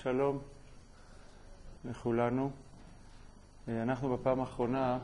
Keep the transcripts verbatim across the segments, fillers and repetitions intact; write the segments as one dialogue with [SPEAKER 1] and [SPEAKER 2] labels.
[SPEAKER 1] שלום לכולנו. אנחנו בפעם האחרונה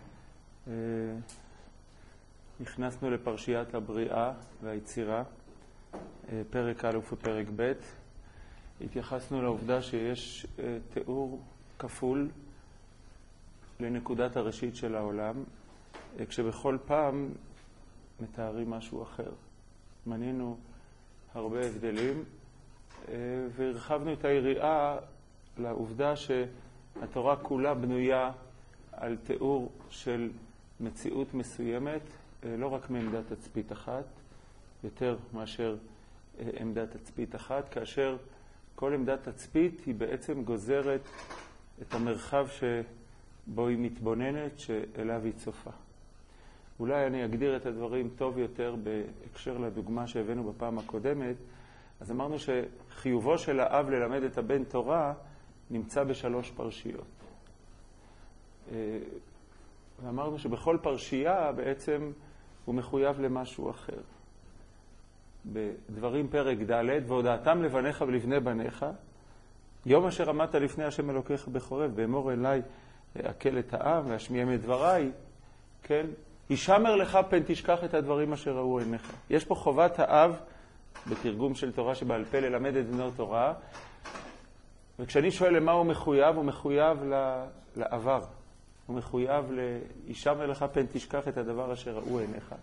[SPEAKER 1] נכנסנו לפרשיית הבריאה והיצירה, פרק א' ופרק ב'. התייחסנו לעובדה שיש תיאור כפול לנקודת הראשית של העולם, כשבכל פעם מתארים משהו אחר. מנינו הרבה הבדלים והרחבנו את היריעה לעובדה שהתורה כולה בנויה על תיאור של מציאות מסוימת, לא רק מעמדת תצפית אחת, יותר מאשר עמדת תצפית אחת, כאשר כל עמדת תצפית היא בעצם גוזרת את המרחב שבו היא מתבוננת, שאליו היא צופה. אולי אני אגדיר את הדברים טוב יותר בהקשר לדוגמה שהבאנו בפעם הקודמת. אז אמרנו שחיובו של האב ללמד את הבן תורה נמצא בשלוש פרשיות. ואמרנו שבכל פרשייה בעצם הוא מחויב למשהו אחר. בדברים פרק ד' והודעתם לבניך ולבני בניך, יום אשר עמדת לפני השם אלוקיך בחורב, ואמור אליי אקל את העם ואשמיעם את דבריי, כן? הישמר לך פן תשכח את הדברים אשר ראו עיניך. יש פה חובת האב בתרגום של תורה שבעל פה ללמד את בנו תורה, וכשאני שואל למה הוא מחויב, הוא מחויב לעבר. הוא מחויב להישמר לך פן תשכח את הדבר אשר ראו עיניך.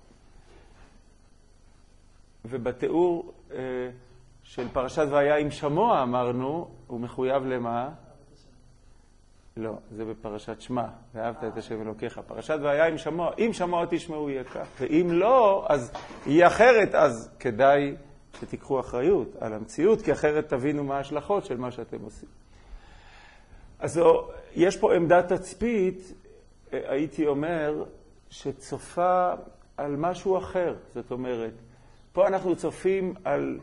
[SPEAKER 1] ובתיאור אה, של פרשת והיה עם שמוע אמרנו, הוא מחויב למה? לא, זה בפרשת שמע, ואהבת את השם אלוקיך. פרשת והיה עם שמוע, אם שמוע תשמעו יהיה כך, ואם לא, אז יהיה אחרת, אז כדאי שתיקחו אחריות על המציאות, כי אחרת תבינו מה ההשלכות של מה שאתם עושים. אז יש פה עמדת תצפית, הייתי אומר, שצופה על משהו אחר. זאת אומרת, פה אנחנו צופים על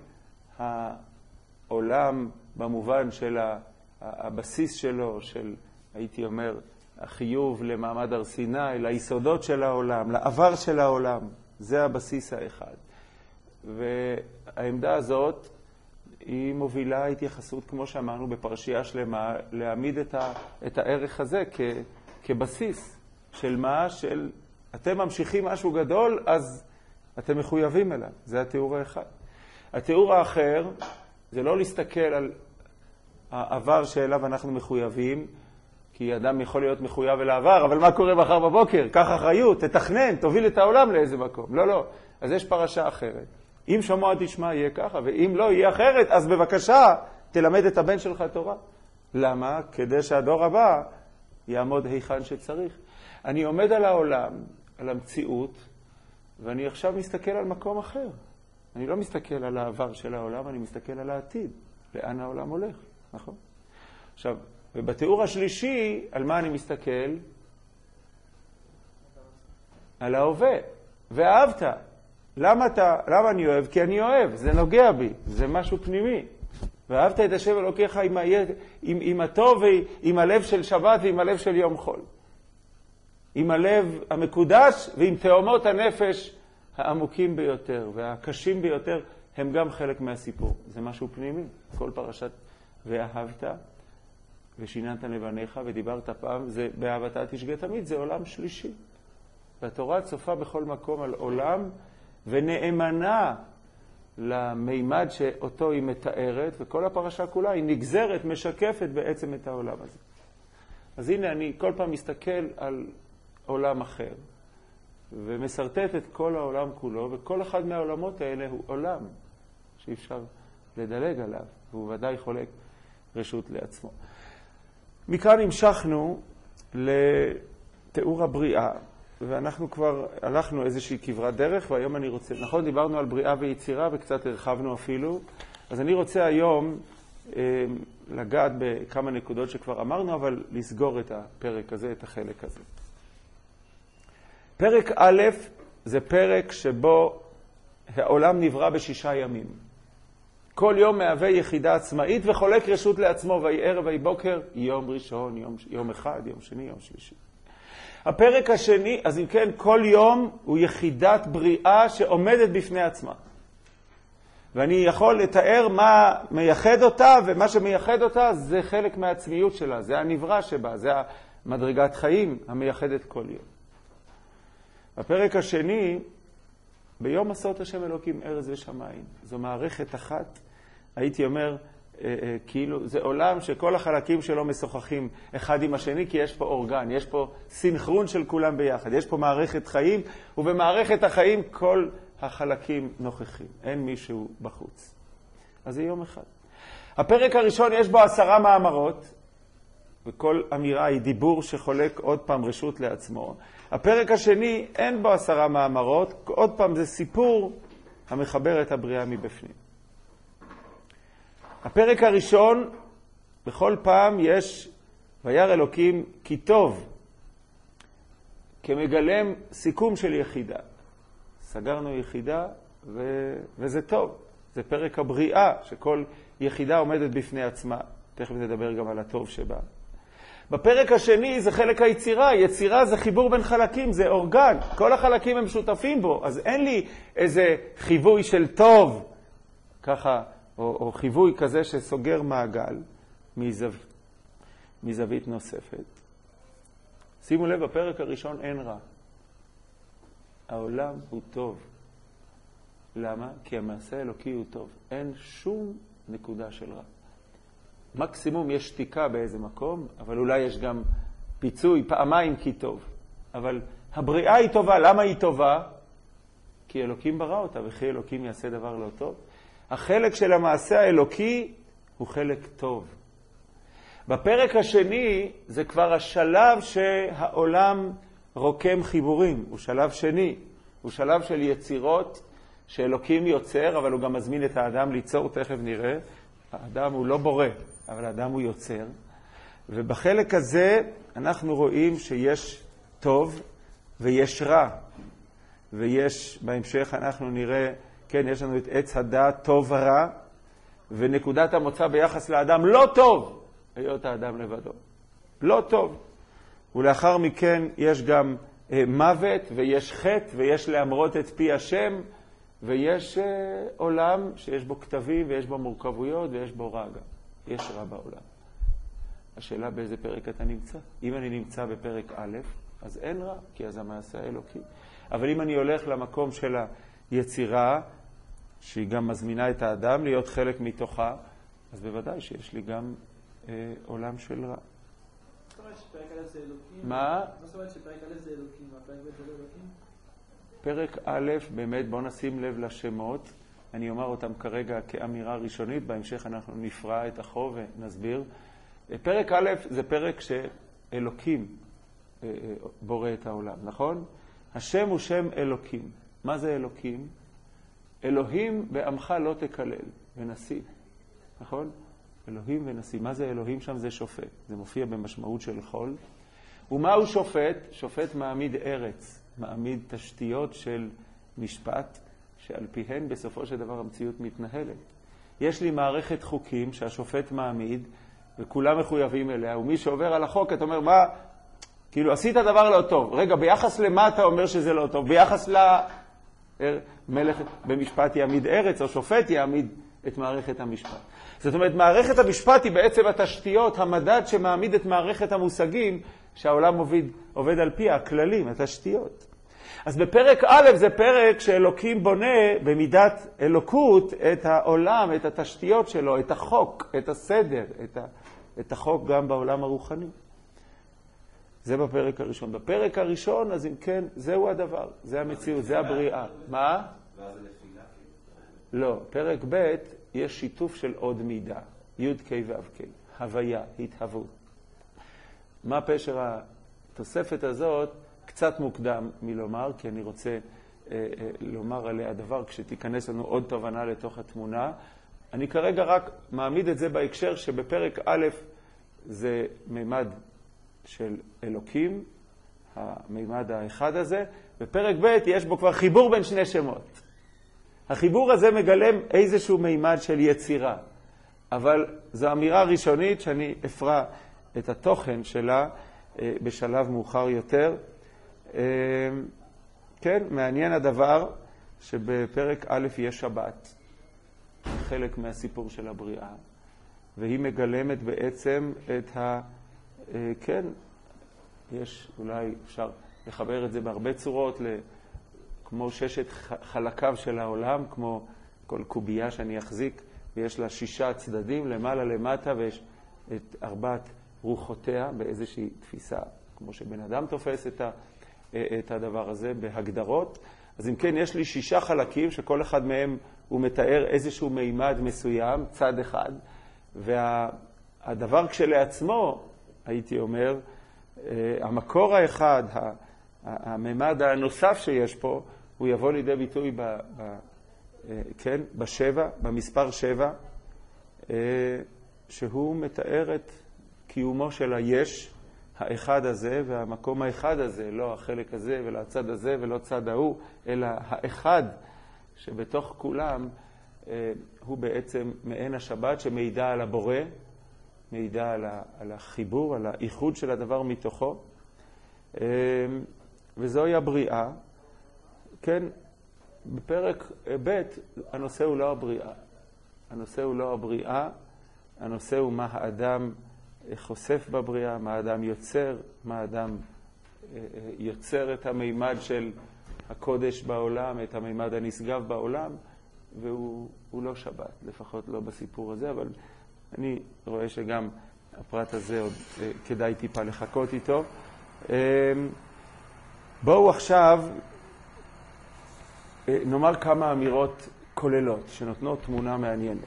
[SPEAKER 1] העולם במובן של הבסיס שלו, של, הייתי אומר, החיוב למעמד הר סיני, ליסודות של העולם, לעבר של העולם. זה הבסיס האחד. והעמדה הזאת היא מובילה התייחסות, כמו שאמרנו בפרשייה שלמה, להעמיד את, ה, את הערך הזה כ, כבסיס של מה, של אתם ממשיכים משהו גדול, אז אתם מחויבים אליו. זה התיאור האחד. התיאור האחר זה לא להסתכל על העבר שאליו אנחנו מחויבים, כי אדם יכול להיות מחויב אל העבר, אבל מה קורה מחר בבוקר? קח אחריות, תתכנן, תוביל את העולם לאיזה מקום. לא, לא. אז יש פרשה אחרת. אם שמוע תשמע יהיה ככה, ואם לא יהיה אחרת, אז בבקשה תלמד את הבן שלך תורה. למה? כדי שהדור הבא יעמוד היכן שצריך. אני עומד על העולם, על המציאות, ואני עכשיו מסתכל על מקום אחר. אני לא מסתכל על העבר של העולם, אני מסתכל על העתיד. לאן העולם הולך, נכון? עכשיו, ובתיאור השלישי, על מה אני מסתכל? על ההווה. ואהבת. למה אתה, למה אני אוהב? כי אני אוהב, זה נוגע בי, זה משהו פנימי. ואהבת את השם אלוקיך עם, עם, עם הטוב ועם הלב של שבת ועם הלב של יום חול. עם הלב המקודש ועם תאומות הנפש העמוקים ביותר והקשים ביותר, הם גם חלק מהסיפור. זה משהו פנימי. כל פרשת ואהבת ושיננת לבניך ודיברת פעם, זה באהבתה תשגה תמיד, זה עולם שלישי. והתורה צופה בכל מקום על עולם ונאמנה למימד שאותו היא מתארת, וכל הפרשה כולה היא נגזרת, משקפת בעצם את העולם הזה. אז הנה אני כל פעם מסתכל על עולם אחר, ומסרטט את כל העולם כולו, וכל אחד מהעולמות האלה הוא עולם שאי אפשר לדלג עליו, והוא ודאי חולק רשות לעצמו. מכאן המשכנו לתיאור הבריאה, ואנחנו כבר הלכנו איזושהי כברת דרך, והיום אני רוצה, נכון, דיברנו על בריאה ויצירה, וקצת הרחבנו אפילו, אז אני רוצה היום אה, לגעת בכמה נקודות שכבר אמרנו, אבל לסגור את הפרק הזה, את החלק הזה. פרק א' זה פרק שבו העולם נברא בשישה ימים. כל יום מהווה יחידה עצמאית וחולק רשות לעצמו, ויהי ערב ויהי בוקר, יום ראשון, יום, יום אחד, יום שני, יום שלישי. הפרק השני, אז אם כן, כל יום הוא יחידת בריאה שעומדת בפני עצמה. ואני יכול לתאר מה מייחד אותה, ומה שמייחד אותה זה חלק מהעצמיות שלה, זה הנברא שבה, זה המדרגת חיים המייחדת כל יום. בפרק השני, ביום עשות השם אלוקים ארץ ושמיים. זו מערכת אחת, הייתי אומר, אה, אה, כאילו, זה עולם שכל החלקים שלו משוחחים אחד עם השני, כי יש פה אורגן, יש פה סינכרון של כולם ביחד, יש פה מערכת חיים, ובמערכת החיים כל החלקים נוכחים, אין מישהו בחוץ. אז זה יום אחד. הפרק הראשון יש בו עשרה מאמרות, וכל אמירה היא דיבור שחולק עוד פעם רשות לעצמו. הפרק השני אין בו עשרה מאמרות, עוד פעם זה סיפור המחבר את הבריאה מבפנים. הפרק הראשון, בכל פעם יש וירא אלוקים כי טוב, כמגלם סיכום של יחידה. סגרנו יחידה ו... וזה טוב. זה פרק הבריאה, שכל יחידה עומדת בפני עצמה. תכף נדבר גם על הטוב שבה. בפרק השני זה חלק היצירה. יצירה זה חיבור בין חלקים, זה אורגן. כל החלקים הם שותפים בו, אז אין לי איזה חיווי של טוב, ככה, או, או חיווי כזה שסוגר מעגל מזו... מזווית נוספת. שימו לב, בפרק הראשון אין רע. העולם הוא טוב. למה? כי המעשה האלוקי הוא טוב. אין שום נקודה של רע. מקסימום יש שתיקה באיזה מקום, אבל אולי יש גם פיצוי פעמיים כי טוב. אבל הבריאה היא טובה. למה היא טובה? כי אלוקים ברא אותה, וכי אלוקים יעשה דבר לא טוב. החלק של המעשה האלוקי הוא חלק טוב. בפרק השני זה כבר השלב שהעולם רוקם חיבורים. הוא שלב שני. הוא שלב של יצירות שאלוקים יוצר, אבל הוא גם מזמין את האדם ליצור, תכף נראה. האדם הוא לא בורא, אבל האדם הוא יוצר. ובחלק הזה אנחנו רואים שיש טוב ויש רע. ויש, בהמשך אנחנו נראה, כן, יש לנו את עץ הדעת טוב ורע, ונקודת המוצא ביחס לאדם לא טוב, היות האדם לבדו. לא טוב. ולאחר מכן יש גם אה, מוות, ויש חטא, ויש לאמרות את פי השם, ויש אה, עולם שיש בו כתבים, ויש בו מורכבויות, ויש בו רע גם. יש רע בעולם. השאלה באיזה פרק אתה נמצא. אם אני נמצא בפרק א', אז אין רע, כי אז המעשה האלוקי. אבל אם אני הולך למקום של היצירה, שהיא גם מזמינה את האדם להיות חלק מתוכה, אז בוודאי שיש לי גם אה, עולם של רע. מה?
[SPEAKER 2] מה זאת אומרת שפרק א' זה אלוקים, והפרק ב' זה לא אלוקים?
[SPEAKER 1] פרק א', באמת בואו נשים לב לשמות. אני אומר אותם כרגע כאמירה ראשונית, בהמשך אנחנו נפרע את החוב ונסביר. פרק א' זה פרק שאלוקים בורא את העולם, נכון? השם הוא שם אלוקים. מה זה אלוקים? אלוהים בעמך לא תקלל, ונשיא, נכון? אלוהים ונשיא. מה זה אלוהים שם? זה שופט. זה מופיע במשמעות של חול. ומה הוא שופט? שופט מעמיד ארץ, מעמיד תשתיות של משפט, שעל פיהן בסופו של דבר המציאות מתנהלת. יש לי מערכת חוקים שהשופט מעמיד, וכולם מחויבים אליה, ומי שעובר על החוק, אתה אומר, מה? כאילו, עשית דבר לא טוב. רגע, ביחס למה אתה אומר שזה לא טוב? ביחס למלך במשפט יעמיד ארץ, או שופט יעמיד את מערכת המשפט. זאת אומרת, מערכת המשפט היא בעצם התשתיות, המדד שמעמיד את מערכת המושגים שהעולם עובד, עובד על פי הכללים, התשתיות. אז בפרק א' זה פרק שאלוקים בונה במידת אלוקות את העולם, את התשתיות שלו, את החוק, את הסדר, את, ה, את החוק גם בעולם הרוחני. זה בפרק הראשון. בפרק הראשון, אז אם כן, זהו הדבר, זה המציאות, זה הבריאה. מה?
[SPEAKER 3] ואז זה נפילה?
[SPEAKER 1] לא, פרק ב' יש שיתוף של עוד מידה, י' ק' ו' ק', הוויה, התהוות. מה פשר התוספת הזאת? קצת מוקדם מלומר, כי אני רוצה אה, אה, לומר עליה דבר כשתיכנס לנו עוד תובנה לתוך התמונה. אני כרגע רק מעמיד את זה בהקשר שבפרק א' זה מימד של אלוקים, המימד האחד הזה. בפרק ב' יש בו כבר חיבור בין שני שמות. החיבור הזה מגלם איזשהו מימד של יצירה, אבל זו אמירה ראשונית שאני אפרע את התוכן שלה אה, בשלב מאוחר יותר. כן, מעניין הדבר שבפרק א' יש שבת. חלק מהסיפור של הבריאה, והיא מגלמת בעצם את ה... כן, יש, אולי אפשר לחבר את זה בהרבה צורות, כמו ששת חלקיו של העולם, כמו כל קובייה שאני אחזיק, ויש לה שישה צדדים, למעלה למטה, ויש את ארבעת רוחותיה באיזושהי תפיסה, כמו שבן אדם תופס את, ה, את הדבר הזה בהגדרות. אז אם כן, יש לי שישה חלקים, שכל אחד מהם הוא מתאר איזשהו מימד מסוים, צד אחד, והדבר כשלעצמו, הייתי אומר, המקור האחד, הממד הנוסף שיש פה, הוא יבוא לידי ביטוי ב, ב, כן, בשבע, במספר שבע, שהוא מתאר את קיומו של היש, האחד הזה, והמקום האחד הזה, לא החלק הזה ולא הצד הזה ולא צד ההוא, אלא האחד שבתוך כולם הוא בעצם מעין השבת שמעידה על הבורא, מעידה על החיבור, על האיחוד של הדבר מתוכו. וזוהי הבריאה. כן, בפרק ב' הנושא הוא לא הבריאה. הנושא הוא לא הבריאה, הנושא הוא מה האדם חושף בבריאה, מה האדם יוצר, מה האדם יוצר את המימד של הקודש בעולם, את המימד הנשגב בעולם, והוא הוא לא שבת, לפחות לא בסיפור הזה, אבל אני רואה שגם הפרט הזה עוד כדאי טיפה לחכות איתו. בואו עכשיו נאמר כמה אמירות כוללות שנותנות תמונה מעניינת.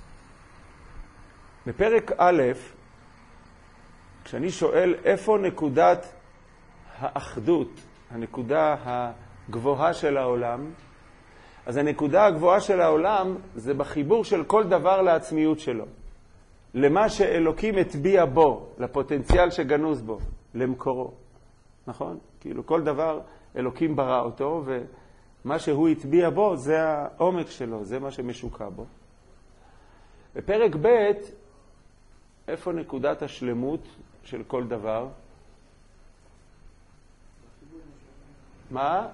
[SPEAKER 1] בפרק א', כשאני שואל איפה נקודת האחדות, הנקודה הגבוהה של העולם, אז הנקודה הגבוהה של העולם זה בחיבור של כל דבר לעצמיות שלו. למה שאלוקים הטביע בו, לפוטנציאל שגנוז בו, למקורו. נכון? כאילו כל דבר אלוקים ברא אותו, ומה שהוא הטביע בו זה העומק שלו, זה מה שמשוקע בו. בפרק ב', איפה נקודת השלמות של כל דבר? מה?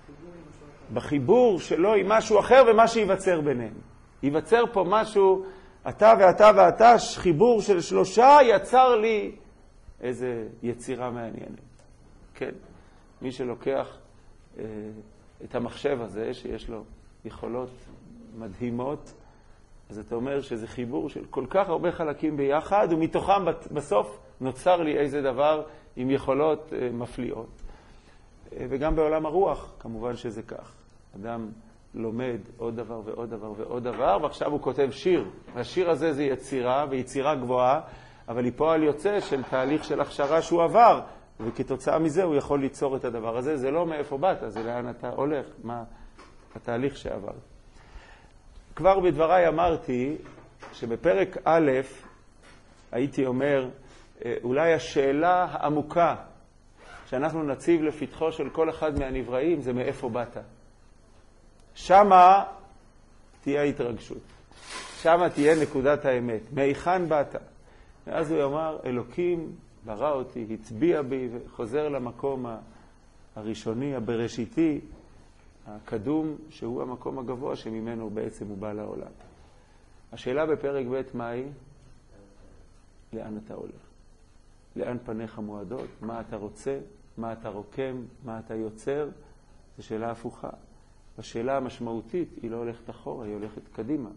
[SPEAKER 1] בחיבור שלו עם משהו אחר ומה שיווצר ביניהם. ייווצר פה משהו, אתה ואתה ואתה, חיבור של שלושה יצר לי איזה יצירה מעניינת. כן, מי שלוקח אה, את המחשב הזה, שיש לו יכולות מדהימות, אז אתה אומר שזה חיבור של כל כך הרבה חלקים ביחד, ומתוכם בסוף נוצר לי איזה דבר עם יכולות אה, מפליאות. אה, וגם בעולם הרוח, כמובן שזה כך. אדם לומד עוד דבר ועוד דבר ועוד דבר, ועכשיו הוא כותב שיר. השיר הזה זה יצירה, ויצירה גבוהה, אבל היא פועל יוצא של תהליך של הכשרה שהוא עבר, וכתוצאה מזה הוא יכול ליצור את הדבר הזה. זה לא מאיפה באת, זה לאן אתה הולך, מה התהליך שעבר. כבר בדבריי אמרתי שבפרק א' הייתי אומר, אולי השאלה העמוקה שאנחנו נציב לפתחו של כל אחד מהנבראים זה מאיפה באת. שמה תהיה ההתרגשות. שמה תהיה נקודת האמת. מהיכן באת? ואז הוא אמר, אלוקים ברא אותי, הצביע בי, וחוזר למקום הראשוני, הבראשיתי, הקדום, שהוא המקום הגבוה שממנו בעצם הוא בא לעולם. השאלה בפרק ב' מה היא? לאן אתה הולך? לאן פניך מועדות? מה אתה רוצה? מה אתה רוקם? מה אתה יוצר? זו שאלה הפוכה. השאלה המשמעותית היא לא הולכת אחורה, היא הולכת קדימה.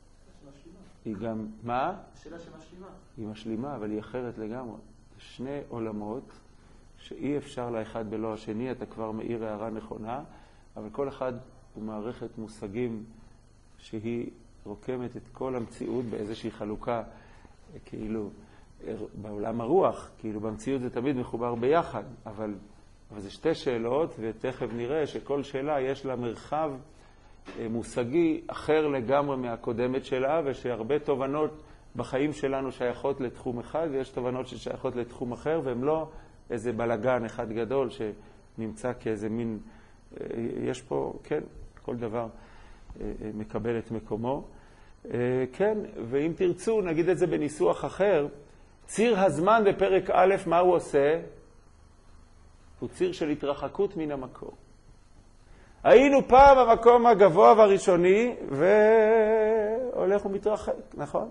[SPEAKER 1] היא גם, מה?
[SPEAKER 2] השאלה שמשלימה.
[SPEAKER 1] היא משלימה, אבל היא אחרת לגמרי. זה שני עולמות שאי אפשר לאחד בלא השני, אתה כבר מאיר הערה נכונה, אבל כל אחד הוא מערכת מושגים שהיא רוקמת את כל המציאות באיזושהי חלוקה, כאילו, בעולם הרוח, כאילו במציאות זה תמיד מחובר ביחד, אבל, אבל זה שתי שאלות, ותכף נראה שכל שאלה יש לה מרחב מושגי אחר לגמרי מהקודמת שלה, ושהרבה תובנות בחיים שלנו שייכות לתחום אחד, ויש תובנות ששייכות לתחום אחר, והם לא איזה בלגן אחד גדול שנמצא כאיזה מין, יש פה, כן, כל דבר מקבל את מקומו. כן, ואם תרצו, נגיד את זה בניסוח אחר, ציר הזמן בפרק א', מה הוא עושה? הוא ציר של התרחקות מן המקור. היינו פעם במקום הגבוה והראשוני, והולך ומתרחק, נכון?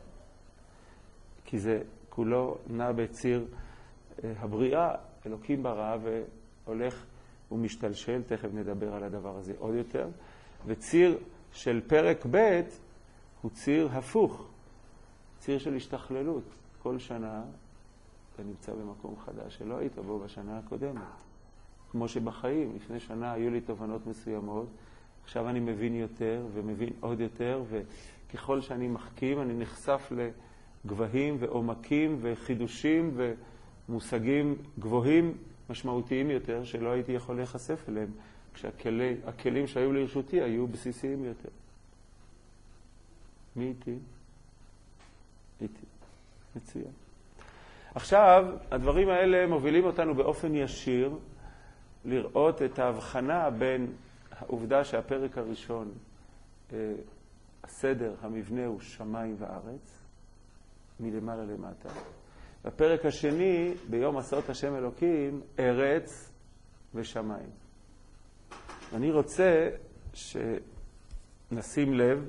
[SPEAKER 1] כי זה כולו נע בציר הבריאה, אלוקים ברא והולך ומשתלשל, תכף נדבר על הדבר הזה עוד יותר. וציר של פרק ב' הוא ציר הפוך, ציר של השתכללות. כל שנה אתה נמצא במקום חדש שלא היית בו בשנה הקודמת. כמו שבחיים, לפני שנה היו לי תובנות מסוימות, עכשיו אני מבין יותר ומבין עוד יותר, וככל שאני מחכים אני נחשף לגבהים ועומקים וחידושים ומושגים גבוהים משמעותיים יותר שלא הייתי יכול להיחשף אליהם, כשהכלים שהיו לרשותי היו בסיסיים יותר. מי איתי? איתי. מצוין. עכשיו, הדברים האלה מובילים אותנו באופן ישיר לראות את ההבחנה בין העובדה שהפרק הראשון, הסדר, המבנה הוא שמיים וארץ, מלמעלה למטה. בפרק השני, ביום עשות השם אלוקים, ארץ ושמיים. אני רוצה שנשים לב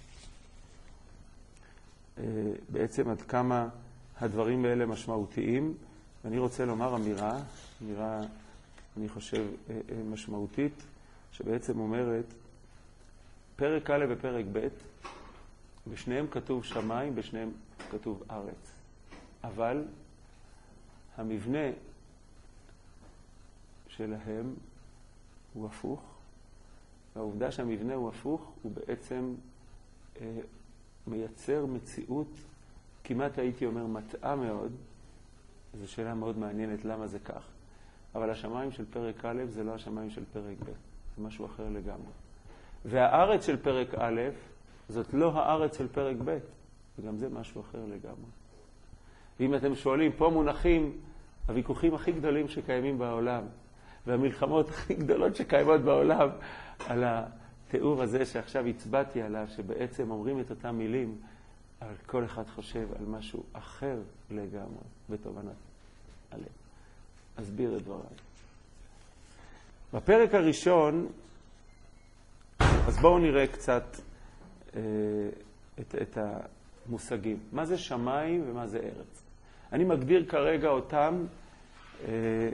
[SPEAKER 1] בעצם עד כמה הדברים האלה משמעותיים, ואני רוצה לומר אמירה, אמירה אני חושב משמעותית, שבעצם אומרת, פרק א' ופרק ב', בשניהם כתוב שמיים, בשניהם כתוב ארץ. אבל המבנה שלהם הוא הפוך, והעובדה שהמבנה הוא הפוך הוא בעצם אה, מייצר מציאות, כמעט הייתי אומר מטעה מאוד, זו שאלה מאוד מעניינת למה זה כך. אבל השמיים של פרק א' זה לא השמיים של פרק ב', זה משהו אחר לגמרי. והארץ של פרק א' זאת לא הארץ של פרק ב', וגם זה משהו אחר לגמרי. ואם אתם שואלים, פה מונחים הוויכוחים הכי גדולים שקיימים בעולם, והמלחמות הכי גדולות שקיימות בעולם, על התיאור הזה שעכשיו הצבעתי עליו, שבעצם אומרים את אותם מילים, אבל כל אחד חושב על משהו אחר לגמרי בתובנת הלב. אסביר את דבריי. בפרק הראשון, אז בואו נראה קצת אה, את, את המושגים. מה זה שמיים ומה זה ארץ? אני מגדיר כרגע אותם אה,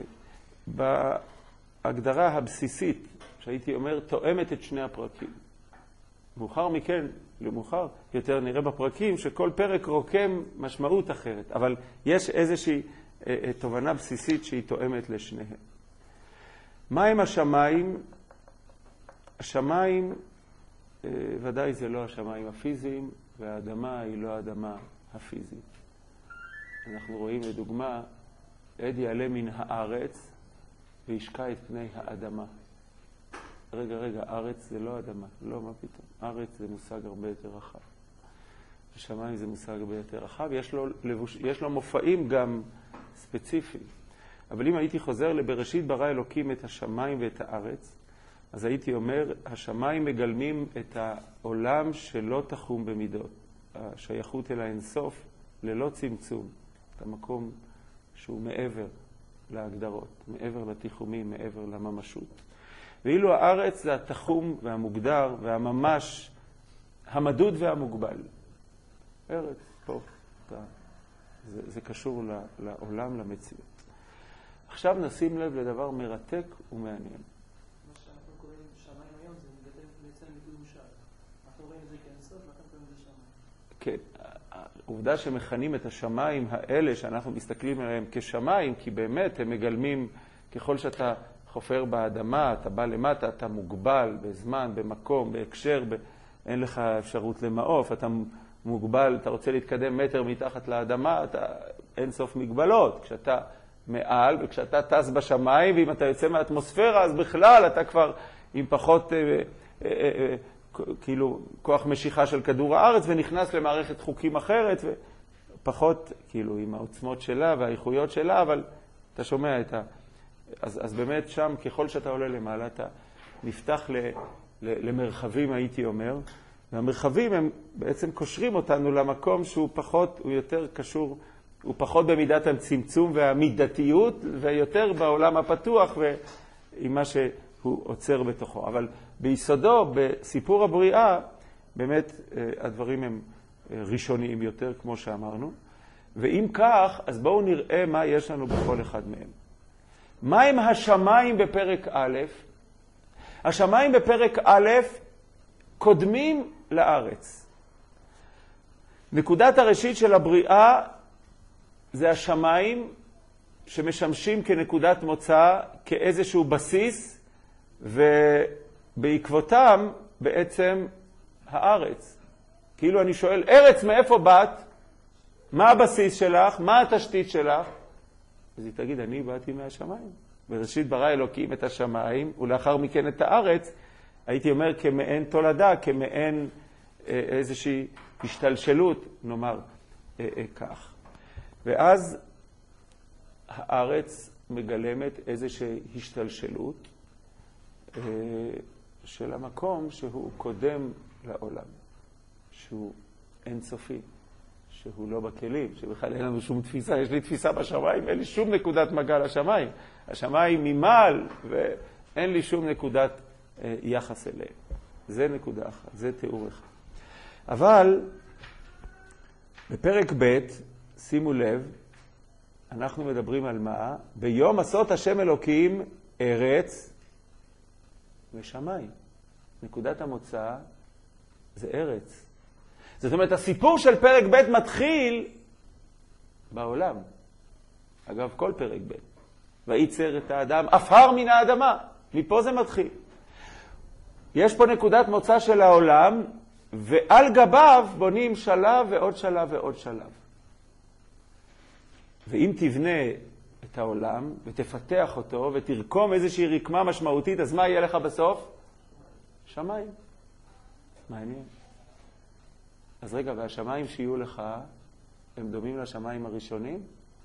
[SPEAKER 1] בהגדרה הבסיסית, שהייתי אומר, תואמת את שני הפרקים. מאוחר מכן, למאוחר, יותר נראה בפרקים שכל פרק רוקם משמעות אחרת, אבל יש איזושהי אה, תובנה בסיסית שהיא תואמת לשניהם. מה הם השמיים? השמיים, אה, ודאי זה לא השמיים הפיזיים, והאדמה היא לא האדמה הפיזית. אנחנו רואים לדוגמה, עד יעלה מן הארץ וישקע את פני האדמה. רגע, רגע, ארץ זה לא אדמה. לא, מה פתאום? ארץ זה מושג הרבה יותר רחב. השמיים זה מושג הרבה יותר רחב. יש לו, לבוש, יש לו מופעים גם ספציפיים. אבל אם הייתי חוזר לבראשית ברא אלוקים את השמיים ואת הארץ, אז הייתי אומר, השמיים מגלמים את העולם שלא תחום במידות. השייכות אל האינסוף ללא צמצום. את המקום שהוא מעבר להגדרות, מעבר לתיחומים, מעבר לממשות. ואילו הארץ זה התחום והמוגדר והממש, המדוד והמוגבל. ארץ, פה, אתה, זה, זה קשור לעולם, למציאות. עכשיו נשים לב לדבר מרתק ומעניין.
[SPEAKER 2] מה שאנחנו קוראים שמיים היום זה בעצם ביטוי מושג. אנחנו רואים את זה כאינסוף, ואנחנו קוראים את זה שמיים.
[SPEAKER 1] כן, העובדה שמכנים את השמיים האלה שאנחנו מסתכלים עליהם כשמיים, כי באמת הם מגלמים, ככל שאתה חופר באדמה, אתה בא למטה, אתה מוגבל בזמן, במקום, בהקשר, ב... אין לך אפשרות למעוף, אתה מוגבל, אתה רוצה להתקדם מטר מתחת לאדמה, אתה... אין סוף מגבלות. כשאתה מעל וכשאתה טס בשמיים, ואם אתה יוצא מהאטמוספירה, אז בכלל אתה כבר עם פחות אה, אה, אה, כאילו כוח משיכה של כדור הארץ, ונכנס למערכת חוקים אחרת, ופחות כאילו עם העוצמות שלה והאיכויות שלה, אבל אתה שומע את ה... אז, אז באמת שם, ככל שאתה עולה למעלה, אתה נפתח ל, ל, למרחבים, הייתי אומר, והמרחבים הם בעצם קושרים אותנו למקום שהוא פחות, הוא יותר קשור, הוא פחות במידת הצמצום והמידתיות, ויותר בעולם הפתוח, ועם מה הוא עוצר בתוכו. אבל ביסודו, בסיפור הבריאה, באמת הדברים הם ראשוניים יותר, כמו שאמרנו. ואם כך, אז בואו נראה מה יש לנו בכל אחד מהם. מה הם השמיים בפרק א'? השמיים בפרק א' קודמים לארץ. נקודת הראשית של הבריאה זה השמיים שמשמשים כנקודת מוצא, כאיזשהו בסיס, ובעקבותם בעצם הארץ. כאילו אני שואל, ארץ מאיפה באת? מה הבסיס שלך? מה התשתית שלך? אז היא תגיד, אני באתי מהשמיים. בראשית ברא אלוקים את השמיים, ולאחר מכן את הארץ, הייתי אומר כמעין תולדה, כמעין אה, איזושהי השתלשלות, נאמר אה, אה, כך. ואז הארץ מגלמת איזושהי השתלשלות אה, של המקום שהוא קודם לעולם, שהוא אינסופי, שהוא לא בכלים, שבכלל אין לנו שום תפיסה. יש לי תפיסה בשמיים, אין לי שום נקודת מגע לשמיים. השמיים ממעל, ואין לי שום נקודת אה, יחס אליהם. זה נקודה אחת, זה תיאור אחד. אבל בפרק ב', שימו לב, אנחנו מדברים על מה? ביום עשות השם אלוקים ארץ ושמיים. נקודת המוצא זה ארץ. זאת אומרת, הסיפור של פרק ב' מתחיל בעולם. אגב, כל פרק ב'. וייצר את האדם, עפר מן האדמה. מפה זה מתחיל. יש פה נקודת מוצא של העולם, ועל גביו בונים שלב ועוד שלב ועוד שלב. ואם תבנה את העולם ותפתח אותו ותרקום איזושהי רקמה משמעותית, אז מה יהיה לך בסוף? שמיים. מעניין. אז רגע, והשמיים שיהיו לך, הם דומים לשמיים הראשונים?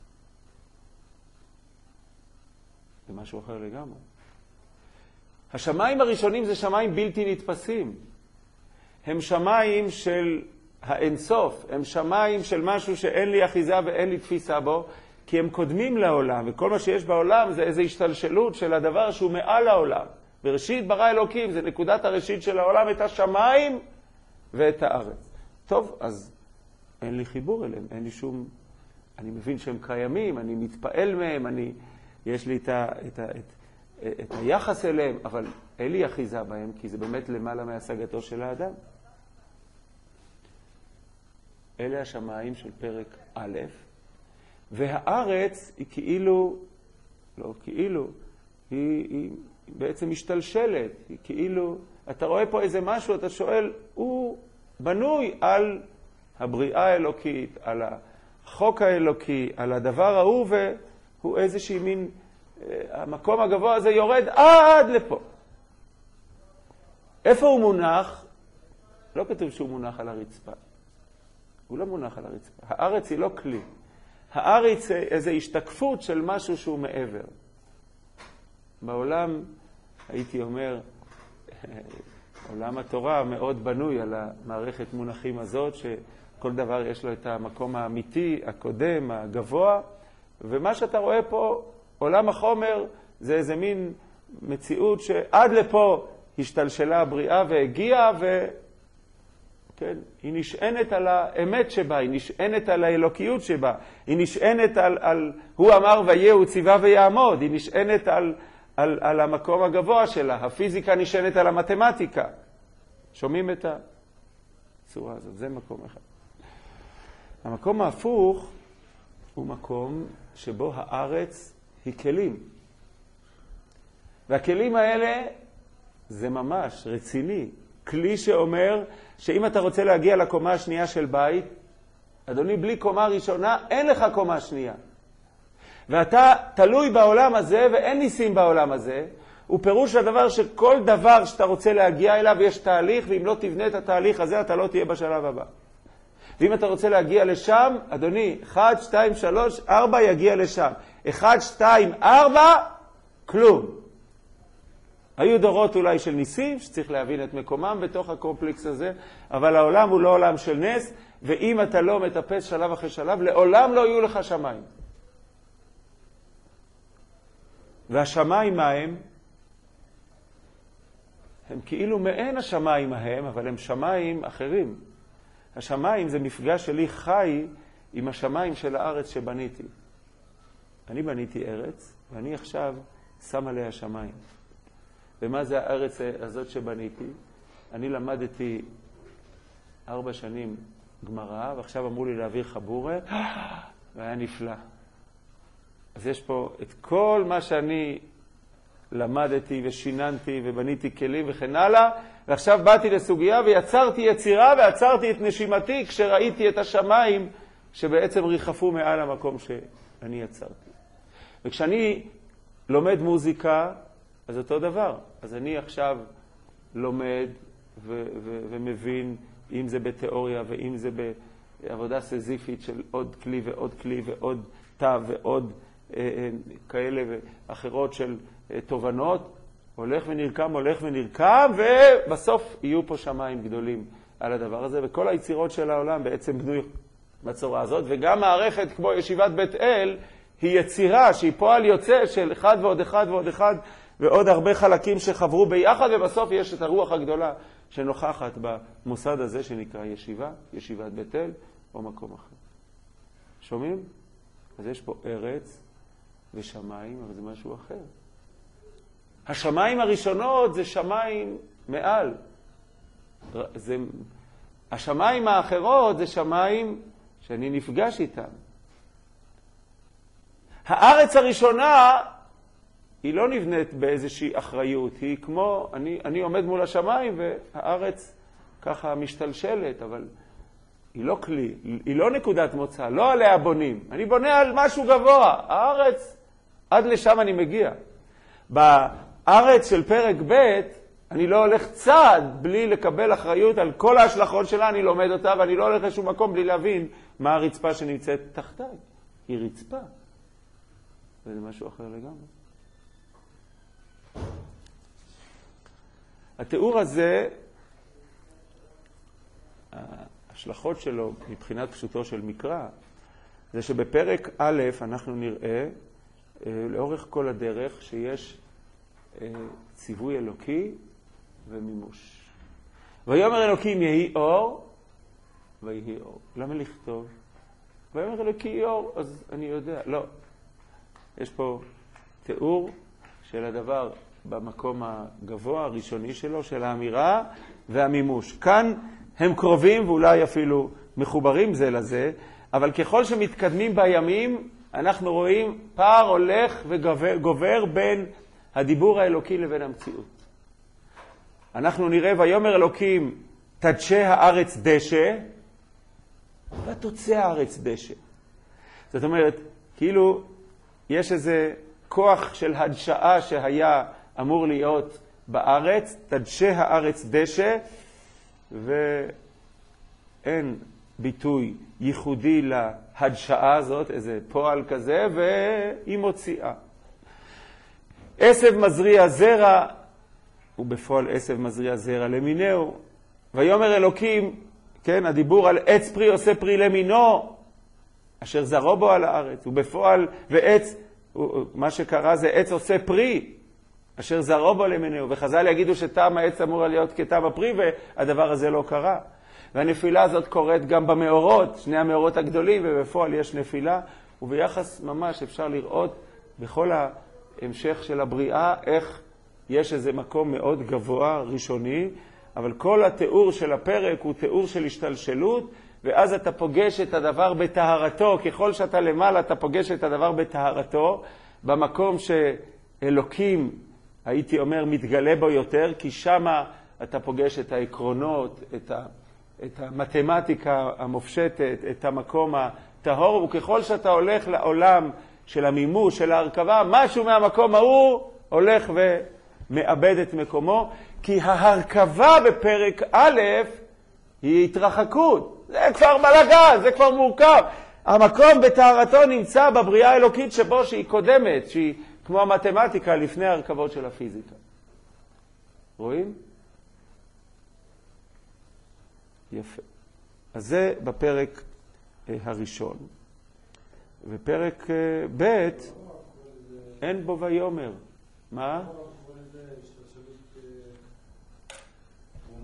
[SPEAKER 1] זה משהו אחר לגמרי. השמיים הראשונים זה שמיים בלתי נתפסים. הם שמיים של האינסוף, הם שמיים של משהו שאין לי אחיזה ואין לי תפיסה בו, כי הם קודמים לעולם, וכל מה שיש בעולם זה איזו השתלשלות של הדבר שהוא מעל העולם. בראשית ברא אלוקים, זה נקודת הראשית של העולם, את השמיים ואת הארץ. טוב, אז אין לי חיבור אליהם, אין לי שום... אני מבין שהם קיימים, אני מתפעל מהם, אני... יש לי את, ה... את, ה... את... את היחס אליהם, אבל אין לי אחיזה בהם, כי זה באמת למעלה מהשגתו של האדם. אלה השמיים של פרק א', והארץ היא כאילו, לא כאילו, היא, היא בעצם משתלשלת, היא כאילו, אתה רואה פה איזה משהו, אתה שואל, הוא בנוי על הבריאה האלוקית, על החוק האלוקי, על הדבר ההוא, והוא איזושהי מין, המקום הגבוה הזה יורד עד לפה. איפה הוא מונח? לא כתוב שהוא מונח על הרצפה. הוא לא מונח על הרצפה. הארץ היא לא כלי. הארץ היא איזו השתקפות של משהו שהוא מעבר. בעולם, הייתי אומר, עולם התורה מאוד בנוי על המערכת מונחים הזאת, שכל דבר יש לו את המקום האמיתי, הקודם, הגבוה, ומה שאתה רואה פה, עולם החומר, זה איזה מין מציאות שעד לפה השתלשלה הבריאה והגיעה, ו... כן, היא נשענת על האמת שבה, היא נשענת על האלוקיות שבה, היא נשענת על, על הוא אמר ויה, הוא ציווה ויעמוד, היא נשענת על, על, על המקום הגבוה שלה, הפיזיקה נשענת על המתמטיקה. שומעים את הצורה הזאת, זה מקום אחד. המקום ההפוך הוא מקום שבו הארץ היא כלים. והכלים האלה זה ממש רציני. כלי שאומר שאם אתה רוצה להגיע לקומה השנייה של בית, אדוני, בלי קומה ראשונה, אין לך קומה שנייה. ואתה תלוי בעולם הזה, ואין ניסים בעולם הזה, הוא פירוש הדבר שכל דבר שאתה רוצה להגיע אליו יש תהליך, ואם לא תבנה את התהליך הזה, אתה לא תהיה בשלב הבא. ואם אתה רוצה להגיע לשם, אדוני, אחד, שתיים, שלוש, ארבע יגיע לשם. אחד, שתיים, ארבע, כלום. היו דורות אולי של ניסים, שצריך להבין את מקומם בתוך הקומפלקס הזה, אבל העולם הוא לא עולם של נס, ואם אתה לא מטפס שלב אחרי שלב, לעולם לא יהיו לך שמיים. והשמיים מה הם? הם כאילו מעין השמיים ההם, אבל הם שמיים אחרים. השמיים זה מפגש שלי חי עם השמיים של הארץ שבניתי. אני בניתי ארץ, ואני עכשיו שם עליה שמיים. ומה זה הארץ הזאת שבניתי? אני למדתי ארבע שנים גמרא, ועכשיו אמרו לי להעביר חבורה, והיה נפלא. אז יש פה את כל מה שאני למדתי ושיננתי ובניתי כלים וכן הלאה, ועכשיו באתי לסוגיה ויצרתי יצירה ועצרתי את נשימתי כשראיתי את השמיים שבעצם ריחפו מעל המקום שאני יצרתי. וכשאני לומד מוזיקה, אז אותו דבר. אז אני עכשיו לומד ו- ו- ומבין, אם זה בתיאוריה ואם זה בעבודה סזיפית של עוד כלי ועוד כלי ועוד תו ועוד אה, אה, כאלה ואחרות של אה, תובנות, הולך ונרקם, הולך ונרקם, ובסוף יהיו פה שמיים גדולים על הדבר הזה, וכל היצירות של העולם בעצם בנוי בצורה הזאת, וגם מערכת כמו ישיבת בית אל היא יצירה שהיא פועל יוצא של אחד ועוד אחד ועוד אחד, ועוד הרבה חלקים שחברו ביחד, ובסוף יש את הרוח הגדולה שנוכחת במוסד הזה שנקרא ישיבה, ישיבת בית אל או מקום אחר. שומעים? אז יש פה ארץ ושמיים, אבל זה משהו אחר. השמיים הראשונות זה שמיים מעל. זה, השמיים האחרות זה שמיים שאני נפגש איתם. הארץ הראשונה היא לא נבנית באיזושהי אחריות, היא כמו, אני, אני עומד מול השמיים והארץ ככה משתלשלת, אבל היא לא כלי, היא לא נקודת מוצא, לא עליה בונים. אני בונה על משהו גבוה, הארץ, עד לשם אני מגיע. בארץ של פרק ב' אני לא הולך צעד בלי לקבל אחריות על כל ההשלכות שלה, אני לומד אותה ואני לא הולך לשום מקום בלי להבין מה הרצפה שנמצאת תחתיי. היא רצפה. וזה משהו אחר לגמרי. התיאור הזה, ההשלכות שלו מבחינת פשוטו של מקרא, זה שבפרק א' אנחנו נראה לאורך כל הדרך שיש ציווי אלוקי ומימוש. ויאמר אלוקים יהי אור, ויהי אור. למה לכתוב? ויאמר אלוקי יהי אור, אז אני יודע. לא. יש פה תיאור של הדבר במקום הגבוה הראשוני שלו, של האמירה והמימוש. כאן הם קרובים ואולי אפילו מחוברים זה לזה, אבל ככל שמתקדמים בימים, אנחנו רואים פער הולך וגובר בין הדיבור האלוקי לבין המציאות. אנחנו נראה ויאמר אלוקים תדשה הארץ דשא, ותוצא הארץ דשא. זאת אומרת, כאילו יש איזה כוח של הדשאה שהיה אמור להיות בארץ, תדשה הארץ דשא, ואין ביטוי ייחודי להדשאה הזאת, איזה פועל כזה, והיא מוציאה. עשב מזריע זרע, ובפועל עשב מזריע זרע למינהו. ויאמר אלוקים, כן, הדיבור על עץ פרי עושה פרי למינו, אשר זרעו בו על הארץ, ובפועל, ועץ, מה שקרה זה עץ עושה פרי, אשר זרעו בו למינהו. וחז"ל יגידו שטעם העץ אמור להיות כטעם הפרי, והדבר הזה לא קרה. והנפילה הזאת קורית גם במאורות, שני המאורות הגדולים, ובפועל יש נפילה, וביחס ממש אפשר לראות בכל ההמשך של הבריאה, איך יש איזה מקום מאוד גבוה, ראשוני, אבל כל התיאור של הפרק הוא תיאור של השתלשלות, ואז אתה פוגש את הדבר בטהרתו, ככל שאתה למעלה אתה פוגש את הדבר בטהרתו, במקום שאלוקים, הייתי אומר, מתגלה בו יותר, כי שמה אתה פוגש את העקרונות, את ה... את המתמטיקה המופשטת, את המקום הטהור, וככל שאתה הולך לעולם של המימוש, של ההרכבה, משהו מהמקום ההוא הולך ומאבד את מקומו, כי ההרכבה בפרק א' היא התרחקות. זה כבר בלגן, זה כבר מורכב. המקום בטהרתו נמצא בבריאה האלוקית שבו שהיא קודמת, שהיא כמו המתמטיקה לפני ההרכבות של הפיזיקה. רואים? יפה. אז זה בפרק הראשון. ופרק ב' אין בו ויאמר. מה?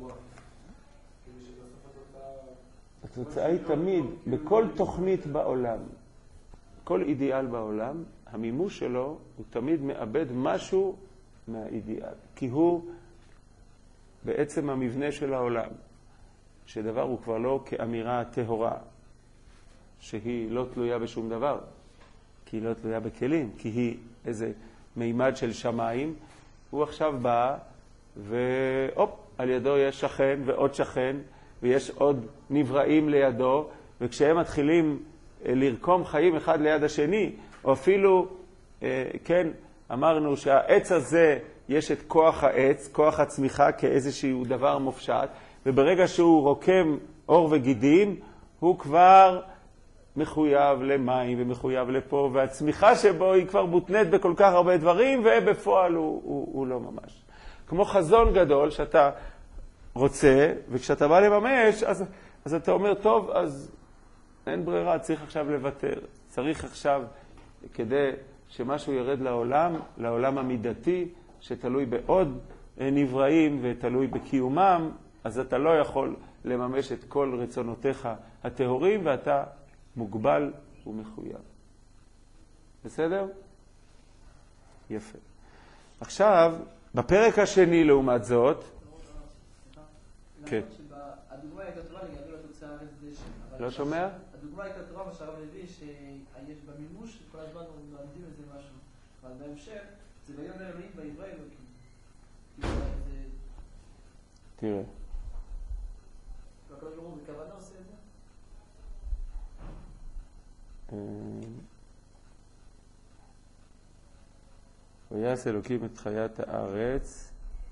[SPEAKER 1] התוצאה היא תמיד, בכל תוכנית בעולם, כל אידיאל בעולם, המימוש שלו הוא תמיד מאבד משהו מהאידיאל. כי הוא בעצם המבנה של העולם, שדבר הוא כבר לא כאמירה טהורה, שהיא לא תלויה בשום דבר, כי היא לא תלויה בכלים, כי היא איזה מימד של שמיים. הוא עכשיו בא, והופ, על ידו יש שכן ועוד שכן, ויש עוד נבראים לידו, וכשהם מתחילים לרקום חיים אחד ליד השני, או אפילו, כן, אמרנו שהעץ הזה יש את כוח העץ, כוח הצמיחה כאיזשהו דבר מופשט, וברגע שהוא רוקם אור וגידים, הוא כבר מחויב למים ומחויב לפה, והצמיחה שבו היא כבר מותנית בכל כך הרבה דברים, ובפועל הוא, הוא, הוא לא ממש. כמו חזון גדול שאתה רוצה, וכשאתה בא לממש, אז, אז אתה אומר, טוב, אז אין ברירה, צריך עכשיו לוותר. צריך עכשיו, כדי שמשהו ירד לעולם, לעולם המידתי, שתלוי בעוד נבראים ותלוי בקיומם, אז אתה לא יכול לממש את כל רצונותיך הטהורים, ואתה מוגבל ומחויב. בסדר? יפה. עכשיו, בפרק השני לעומת זאת, כן.
[SPEAKER 2] הדוגמה הייתה טובה לגבי לתוצאה הרזדשן.
[SPEAKER 1] לא שומע?
[SPEAKER 2] הדוגמה הייתה טובה, מה שהרב הביא, שיש במימוש, כל הזמן לומדים איזה משהו. אבל בהמשך, זה ביום אלוהים בעברי אלוקים.
[SPEAKER 1] תראה.
[SPEAKER 2] והקדוש ברוך הוא בכוונה עושה את זה?
[SPEAKER 1] ויעש אלוקים את חיית הארץ.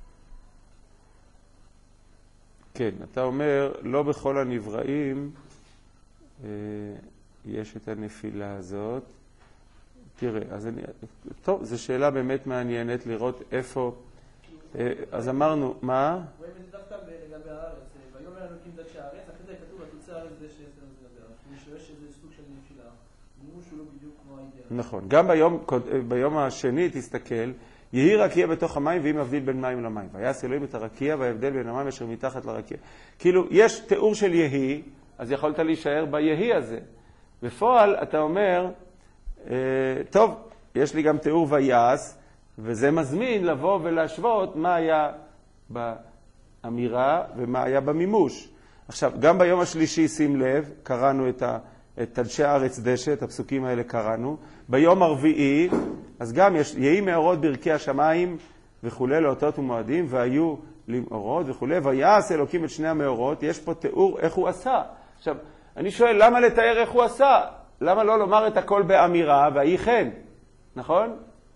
[SPEAKER 1] כן, אתה אומר, לא בכל הנבראים אה, יש את הנפילה הזאת. תראה, אז אני, טוב, זו שאלה באמת מעניינת לראות איפה, אה, אז אמרנו, מה?
[SPEAKER 2] רואים את זה דווקא לגבי הארץ, ויאמר אלוקים דשא הארץ, אחרי זה כתוב התוצאה הארץ זה שאצלנו זה לדבר. אני חושב שזה סוג של נפילה, מימוש הוא לא בדיוק כמו האידאה.
[SPEAKER 1] נכון, גם ביום, ביום השני תסתכל, יהי רקיע בתוך המים, ואם מבדיל בין מים למים. ויעש אלוהים את הרקיע, וההבדל בין המים אשר מתחת לרקיע. כאילו, יש תיאור של יהי, אז יכולת להישאר ביהי הזה. בפועל, אתה אומר, אה, טוב, יש לי גם תיאור ויעש, וזה מזמין לבוא ולהשוות מה היה באמירה ומה היה במימוש. עכשיו, גם ביום השלישי, שים לב, קראנו את ה... את תלשי הארץ דשא, את הפסוקים האלה קראנו. ביום הרביעי, אז גם יש, יהי מאורות ברכי השמיים וכו' לאותות ומועדים, והיו למאורות וכו', ויעש אלוקים את שני המאורות. יש פה תיאור איך הוא עשה. עכשיו, אני שואל, למה לתאר איך הוא עשה? למה לא לומר את הכל באמירה, והיא כן? נכון?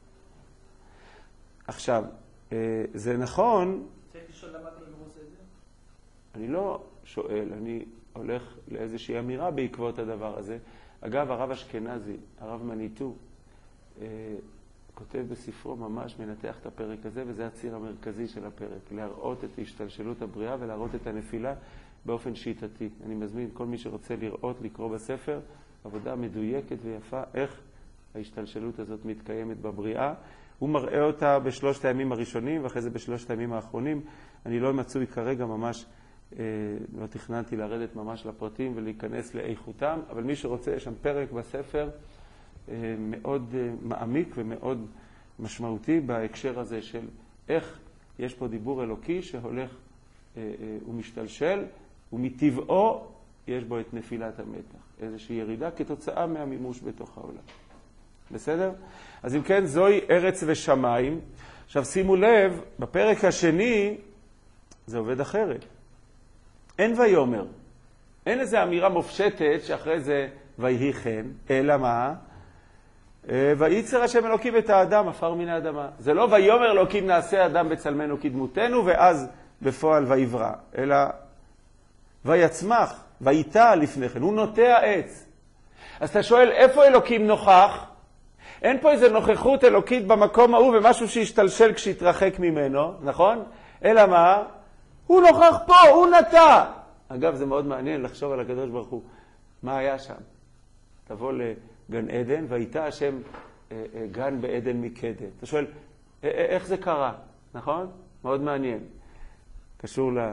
[SPEAKER 1] עכשיו, זה נכון...
[SPEAKER 2] צריך לשאול למה אתה לא עושה את זה?
[SPEAKER 1] אני לא שואל, אני... הולך לאיזושהי אמירה בעקבות הדבר הזה. אגב, הרב אשכנזי, הרב מניטו, אה, כותב בספרו, ממש מנתח את הפרק הזה, וזה הציר המרכזי של הפרק, להראות את השתלשלות הבריאה ולהראות את הנפילה באופן שיטתי. אני מזמין כל מי שרוצה לראות, לקרוא בספר, עבודה מדויקת ויפה, איך ההשתלשלות הזאת מתקיימת בבריאה. הוא מראה אותה בשלושת הימים הראשונים, ואחרי זה בשלושת הימים האחרונים. אני לא מצוי כרגע ממש, לא תכננתי לרדת ממש לפרטים ולהיכנס לאיכותם, אבל מי שרוצה, יש שם פרק בספר מאוד מעמיק ומאוד משמעותי בהקשר הזה של איך יש פה דיבור אלוקי שהולך ומשתלשל, ומטבעו יש בו את נפילת המתח, איזושהי ירידה כתוצאה מהמימוש בתוך העולם. בסדר? אז אם כן, זוהי ארץ ושמיים. עכשיו שימו לב, בפרק השני זה עובד אחרת. אין ויומר. אין איזו אמירה מופשטת שאחרי זה ויהי כן, אלא מה? וייצר השם אלוקים את האדם, עפר מן האדמה. זה לא ויומר אלוקים נעשה אדם בצלמנו כדמותנו, ואז בפועל ויברא, אלא ויצמח, וייטע לפני כן, הוא נוטע עץ. אז אתה שואל, איפה אלוקים נוכח? אין פה איזו נוכחות אלוקית במקום ההוא, ומשהו שהשתלשל כשהתרחק ממנו, נכון? אלא מה? הוא נוכח פה, הוא נטע. אגב, זה מאוד מעניין לחשוב על הקדוש ברוך הוא. מה היה שם? תבוא לגן עדן, וייטע השם אה, אה, גן בעדן מקדם. אתה שואל, אה, אה, איך זה קרה? נכון? מאוד מעניין. קשור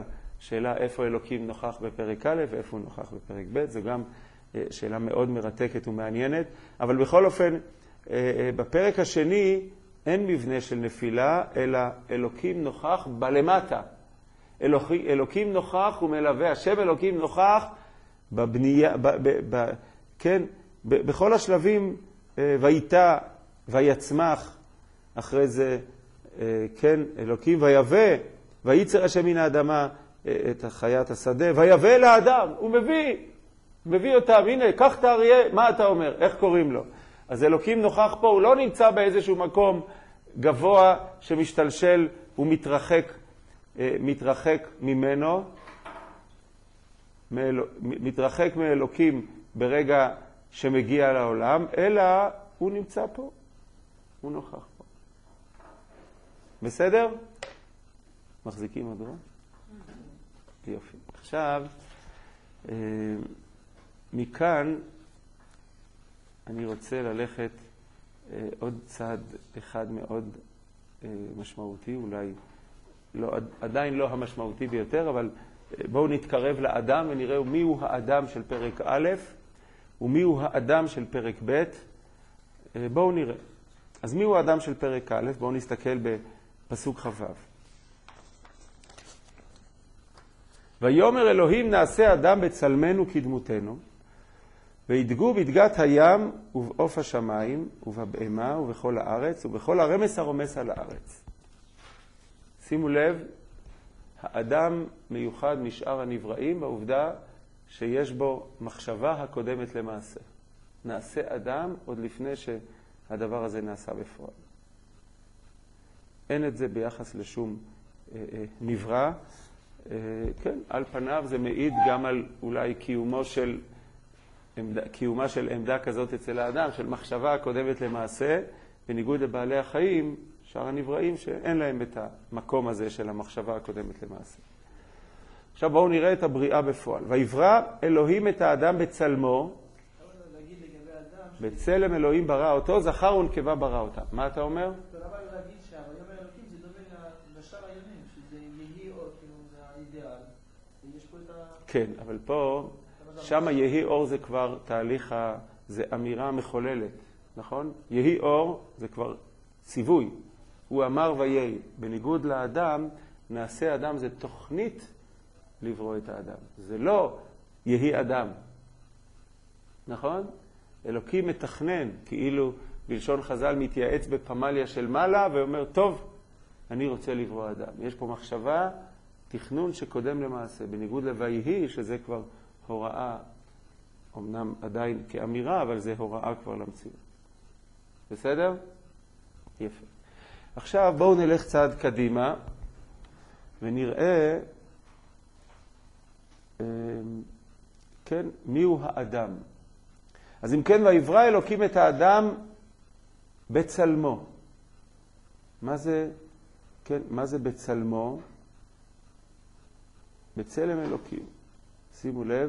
[SPEAKER 1] שאלה איפה אלוקים נוכח בפרק א' ואיפה הוא נוכח בפרק ב', זו גם שאלה מאוד מרתקת ומעניינת, אבל בכל אופן, בפרק השני אין מבנה של נפילה, אלא אלוקים נוכח בלמטה. אלוק, אלוקים נוכח ומלווה, השם אלוקים נוכח בבנייה, ב, ב, ב, כן, ב, בכל השלבים, ויתה, ויצמח, אחרי זה, כן, אלוקים ויבא, וייצר השם מן האדמה את חיית השדה, ויבא לאדם, הוא מביא, מביא אותם, הנה, קח את האריה, מה אתה אומר, איך קוראים לו? אז אלוקים נוכח פה, הוא לא נמצא באיזשהו מקום גבוה שמשתלשל ומתרחק, מתרחק ממנו, מתרחק מאלוקים ברגע שמגיע לעולם, אלא הוא נמצא פה, הוא נוכח פה. בסדר? מחזיקים הדרום? יופי. עכשיו, מכאן אני רוצה ללכת עוד צעד אחד מאוד משמעותי, אולי לא, עדיין לא המשמעותי ביותר, אבל בואו נתקרב לאדם ונראה מיהו האדם של פרק א' ומיהו האדם של פרק ב'. בואו נראה. אז מיהו האדם של פרק א'? בואו נסתכל בפסוק חו'. ויאמר אלוהים נעשה אדם בצלמנו כדמותנו, וידגו בדגת הים ובעוף השמיים ובבהמה ובכל הארץ ובכל הרמס הרומס על הארץ. שימו לב, האדם מיוחד משאר הנבראים בעובדה שיש בו מחשבה הקודמת למעשה. נעשה אדם עוד לפני שהדבר הזה נעשה בפועל. אין את זה ביחס לשום אה, אה, נברא. אה, כן, על פניו זה מעיד גם על אולי קיומו של, עמדה, קיומה של עמדה כזאת אצל האדם, של מחשבה הקודמת למעשה, בניגוד לבעלי החיים, שאר הנבראים שאין להם את המקום הזה של המחשבה הקודמת למעשה. עכשיו בואו נראה את הבריאה בפועל. ויברא אלוהים את האדם בצלמו, בצלם אלוהים ברא אותו, זכר ונקבה ברא אותה. מה אתה אומר?
[SPEAKER 2] למה לא להגיד שהויאמר אלוקים זה דומה לשאר היונים, שזה יהי אור, כאילו זה האידיאל, ויש פה את ה...
[SPEAKER 1] כן, אבל פה, שם יהי אור זה כבר תהליך, ה... זה אמירה מחוללת, נכון? יהי אור זה כבר ציווי. הוא אמר ויהי. בניגוד לאדם, נעשה אדם זה תוכנית לברוא את האדם. זה לא יהי אדם. נכון? אלוקים מתכנן, כאילו בלשון חז"ל מתייעץ בפמליה של מעלה ואומר, טוב, אני רוצה לברוא אדם. יש פה מחשבה, תכנון שקודם למעשה. בניגוד לויהי, שזה כבר הוראה, אמנם עדיין כאמירה, אבל זה הוראה כבר למציאות. בסדר? יפה. עכשיו בואו נלך צעד קדימה ונראה כן, מיהו האדם. אז אם כן, ויברא אלוקים את האדם בצלמו. מה זה, כן, מה זה בצלמו? בצלם אלוקים. שימו לב,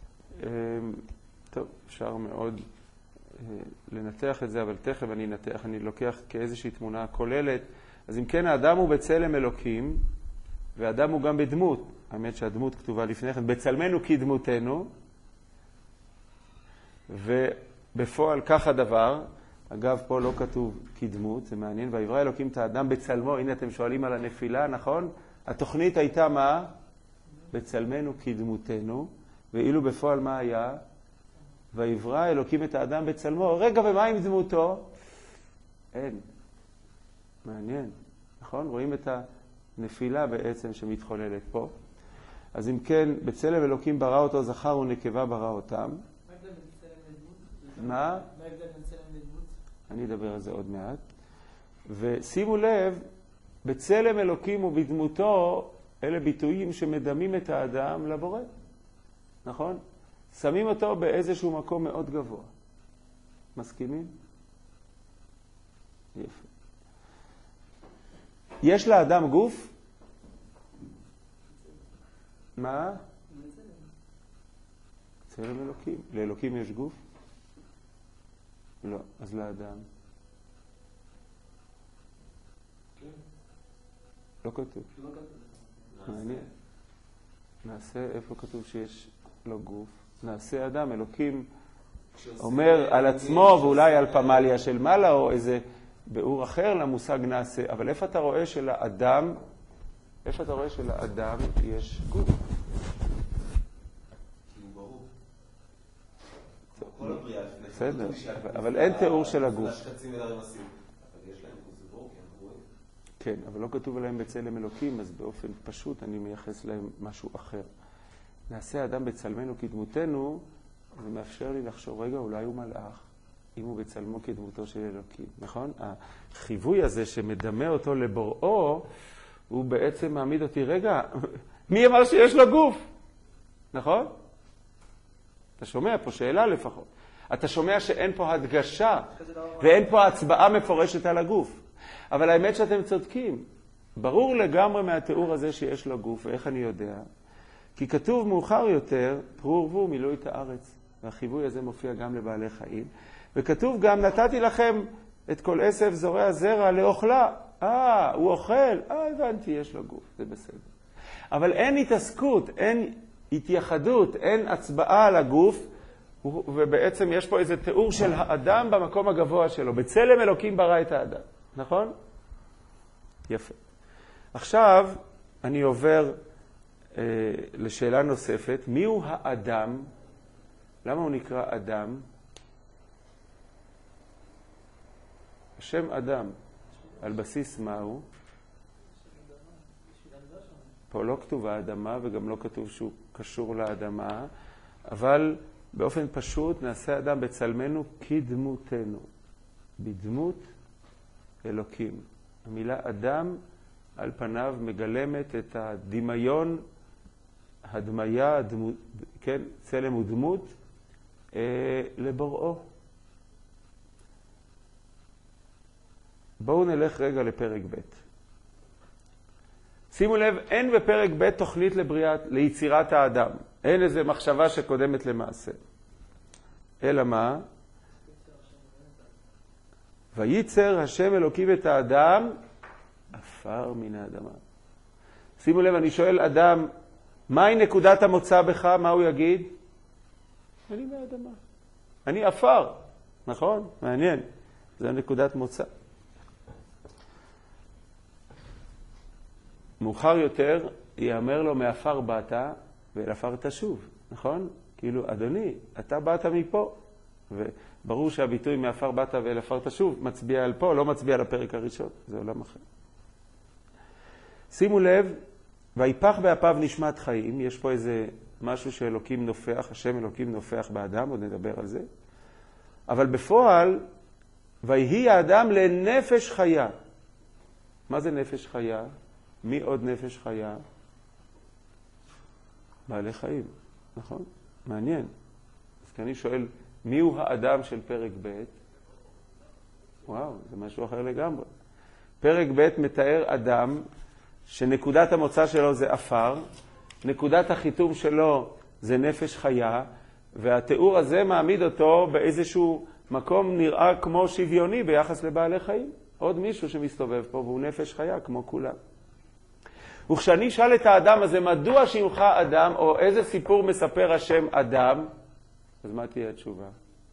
[SPEAKER 1] טוב, אפשר מאוד לנתח את זה, אבל תכף אני נתח, אני לוקח כאיזושהי תמונה כוללת. אז אם כן, האדם הוא בצלם אלוקים, והאדם הוא גם בדמות. האמת שהדמות כתובה לפני כן, בצלמנו כדמותנו, ובפועל כך הדבר. אגב, פה לא כתוב כדמות, זה מעניין. ויברא אלוקים את האדם בצלמו. הנה אתם שואלים על הנפילה, נכון? התוכנית הייתה מה? בצלמנו כדמותנו, ואילו בפועל מה היה? ויברא אלוקים את האדם בצלמו. רגע, ומה עם דמותו? אין. מעניין. נכון? רואים את הנפילה בעצם שמתחוללת פה. אז אם כן, בצלם אלוקים ברא אותו, זכר ונקבה ברא אותם.
[SPEAKER 2] מה ההבדל בין צלם לדמות?
[SPEAKER 1] מה?
[SPEAKER 2] מה ההבדל בין צלם לדמות?
[SPEAKER 1] אני אדבר על זה עוד מעט. ושימו לב, בצלם אלוקים ובדמותו, אלה ביטויים שמדמים את האדם לבורא. נכון? שמים אותו באיזשהו מקום מאוד גבוה. מסכימים? יפה. יש לאדם גוף? מה? צלם אלוקים. לאלוקים יש גוף? לא. אז לאדם? לא כתוב. מעניין. נעשה, איפה כתוב שיש לו גוף? נעשה אדם, אלוקים אומר על עצמו ואולי על פמליה של מעלה או איזה ביאור אחר למושג נעשה. אבל איפה אתה רואה שלאדם, איפה אתה רואה שלאדם יש גוף?
[SPEAKER 3] כי הוא ברור. כל הבריאה לפני.
[SPEAKER 1] בסדר, אבל אין תיאור של הגוף.
[SPEAKER 3] השקצים אלה רמסים. אבל יש להם גוף, זה ברור, כי הם רואים.
[SPEAKER 1] כן, אבל לא כתוב עליהם בצלם אלוקים, אז באופן פשוט אני מייחס להם משהו אחר. נעשה אדם בצלמנו כדמותנו, זה מאפשר לי לחשוב, רגע, אולי הוא מלאך, אם הוא בצלמו כדמותו של אלוקים, נכון? החיווי הזה שמדמה אותו לבוראו, הוא בעצם מעמיד אותי, רגע, מי אמר שיש לו גוף? נכון? אתה שומע פה שאלה לפחות. אתה שומע שאין פה הדגשה, ואין פה הצבעה מפורשת על הגוף. אבל האמת שאתם צודקים. ברור לגמרי מהתיאור הזה שיש לו גוף, ואיך אני יודע? כי כתוב מאוחר יותר, פרו ורבו מילאו את הארץ. והחיווי הזה מופיע גם לבעלי חיים. וכתוב גם, נתתי לכם את כל עשב זורע זרע לאוכלה. אה, הוא אוכל. אה, הבנתי, יש לו גוף. זה בסדר. אבל אין התעסקות, אין התייחדות, אין הצבעה על הגוף, ובעצם יש פה איזה תיאור של האדם במקום הגבוה שלו. בצלם אלוקים ברא את האדם. נכון? יפה. עכשיו אני עובר אה, לשאלה נוספת. מיהו האדם? למה הוא נקרא אדם? השם אדם, על בסיס מהו? פה לא כתוב האדמה וגם לא כתוב שהוא קשור לאדמה, אבל באופן פשוט נעשה אדם בצלמנו כדמותנו, בדמות אלוקים. המילה אדם על פניו מגלמת את הדמיון, הדמיה, הדמו, כן, צלם ודמות אה, לבוראו. בואו נלך רגע לפרק ב'. שימו לב, אין בפרק ב' תוכנית לבריאת, ליצירת האדם. אין איזו מחשבה שקודמת למעשה. אלא מה? וייצר השם אלוקים את האדם עפר מן האדמה. שימו לב, אני שואל אדם, מהי נקודת המוצא בך? מה הוא יגיד? אני מהאדמה. אני עפר. נכון? מעניין. זו נקודת מוצא. מאוחר יותר יאמר לו, מעפר באת ואל עפר תשוב. נכון? כאילו, אדוני, אתה באת מפה. וברור שהביטוי מעפר באת ואל עפר תשוב מצביע על פה, לא מצביע על הפרק הראשון. זה עולם אחר. שימו לב, ויפח באפיו נשמת חיים. יש פה איזה משהו שאלוקים נופח, השם אלוקים נופח באדם, עוד נדבר על זה. אבל בפועל, ויהי האדם לנפש חיה. מה זה נפש חיה? מי עוד נפש חיה? בעלי חיים, נכון? מעניין. אז כאן אני שואל, מי הוא האדם של פרק ב'? וואו, זה משהו אחר לגמרי. פרק ב' מתאר אדם שנקודת המוצא שלו זה אפר, נקודת החיתום שלו זה נפש חיה, והתיאור הזה מעמיד אותו באיזשהו מקום נראה כמו שוויוני ביחס לבעלי חיים. עוד מישהו שמסתובב פה והוא נפש חיה כמו כולם. וכשאני אשאל את האדם הזה, מדוע שמך אדם, או איזה סיפור מספר השם אדם, אז מה תהיה התשובה?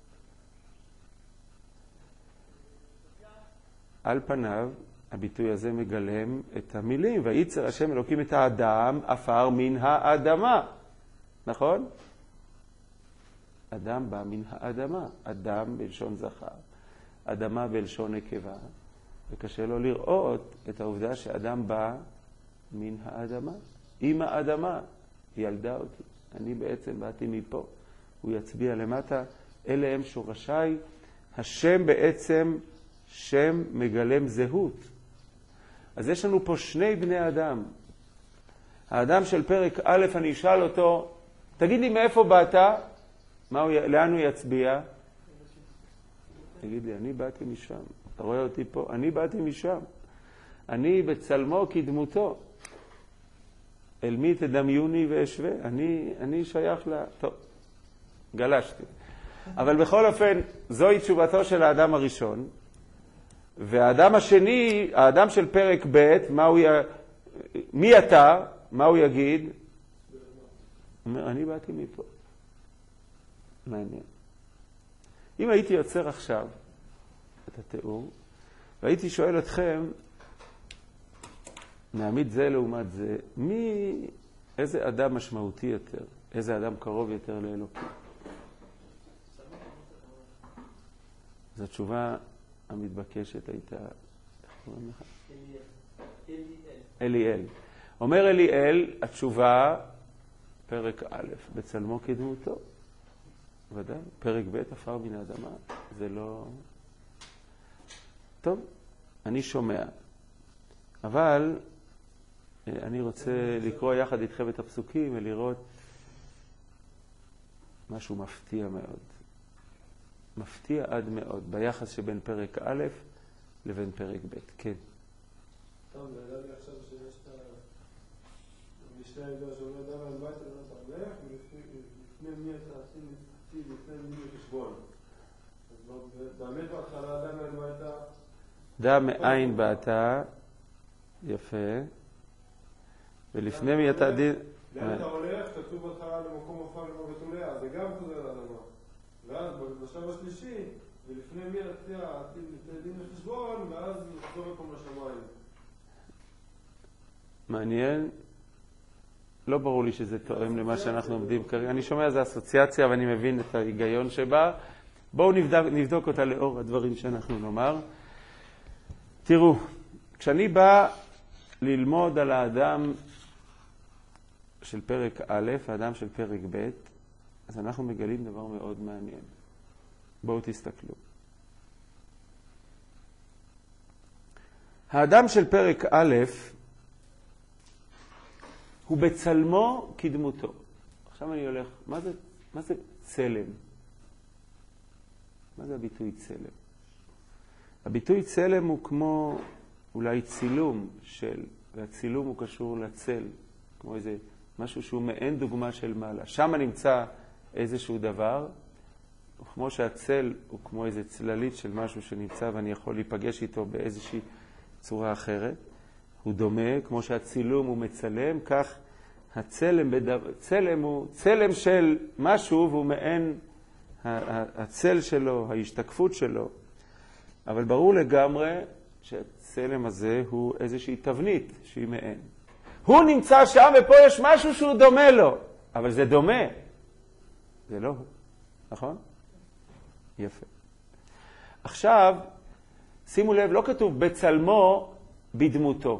[SPEAKER 1] על פניו, הביטוי הזה מגלם את המילים, וייצר השם אלוקים את האדם, עפר מן האדמה. נכון? אדם בא מן האדמה. אדם בלשון זכר, אדמה בלשון נקבה. וקשה לו לראות את העובדה שאדם בא מן האדמה. עם האדמה היא ילדה אותי. אני בעצם באתי מפה. הוא יצביע למטה, אלה הם שורשיי. השם בעצם שם מגלם זהות. אז יש לנו פה שני בני אדם. האדם של פרק א', אני אשאל אותו, תגיד לי מאיפה באת? מה הוא, לאן הוא יצביע? תגיד לי, אני באתי משם. אתה רואה אותי פה? אני באתי משם. אני בצלמו כדמותו. אל מי תדמיוני ואשווה? אני, אני שייך לה... טוב, גלשתי. אבל בכל אופן, זוהי תשובתו של האדם הראשון. והאדם השני, האדם של פרק ב', מה הוא י... מי אתה? מה הוא יגיד? אומר, אני באתי מפה. מעניין. אם הייתי יוצר עכשיו את התיאור, והייתי שואל אתכם, נעמיד זה לעומת זה, מי, איזה אדם משמעותי יותר, איזה אדם קרוב יותר לאלוקים? זו התשובה המתבקשת הייתה, איך קוראים לך? אליאל. אליאל. אומר אליאל, התשובה, פרק א', בצלמו כדמותו. ודאי, פרק ב', עפר מן האדמה, זה לא... טוב, אני שומע. אבל אני רוצה לקרוא יחד איתכם את הפסוקים ולראות משהו מפתיע מאוד. מפתיע עד מאוד, ביחס שבין פרק א' לבין פרק ב'. כן.
[SPEAKER 4] טוב, זה ידע לי עכשיו שיש את המשנה הידוע שאומר דבר על בית ולא תרלך, ולפני מי אתה עשי נצחתי, לפני מי חשבון. אז באמת בהתחלה דע מאין באת...
[SPEAKER 1] דע מאין באת, יפה. ולפני מי אתה דין...
[SPEAKER 4] לאן אתה הולך, כתוב בהתחלה למקום עפר כמו בתולע, זה גם חוזר לאדמה. ואז בשלב השלישי, ולפני מי אתה לפני דין וחשבון, ואז נחזור מקום לשמיים.
[SPEAKER 1] מעניין. לא ברור לי שזה תואם למה שאנחנו עומדים כרגע. אני שומע איזו אסוציאציה ואני מבין את ההיגיון שבה. בואו נבדוק, נבדוק אותה לאור הדברים שאנחנו נאמר. תראו, כשאני בא ללמוד על האדם של פרק א', האדם של פרק ב', אז אנחנו מגלים דבר מאוד מעניין. בואו תסתכלו. האדם של פרק א' הוא בצלמו כדמותו. עכשיו אני הולך, מה זה, מה זה צלם? מה זה הביטוי צלם? הביטוי צלם הוא כמו אולי צילום של, והצילום הוא קשור לצל, כמו איזה משהו שהוא מעין דוגמה של מעלה. שם נמצא איזשהו דבר, כמו שהצל הוא כמו איזה צללית של משהו שנמצא ואני יכול להיפגש איתו באיזושהי צורה אחרת. הוא דומה, כמו שהצילום הוא מצלם, כך הצלם, בדבר, צלם הוא צלם של משהו והוא מעין הצל שלו, ההשתקפות שלו. אבל ברור לגמרי שהצלם הזה הוא איזושהי תבנית שהיא מעין. הוא נמצא שם ופה יש משהו שהוא דומה לו, אבל זה דומה. זה לא הוא, נכון? יפה. עכשיו, שימו לב, לא כתוב בצלמו בדמותו.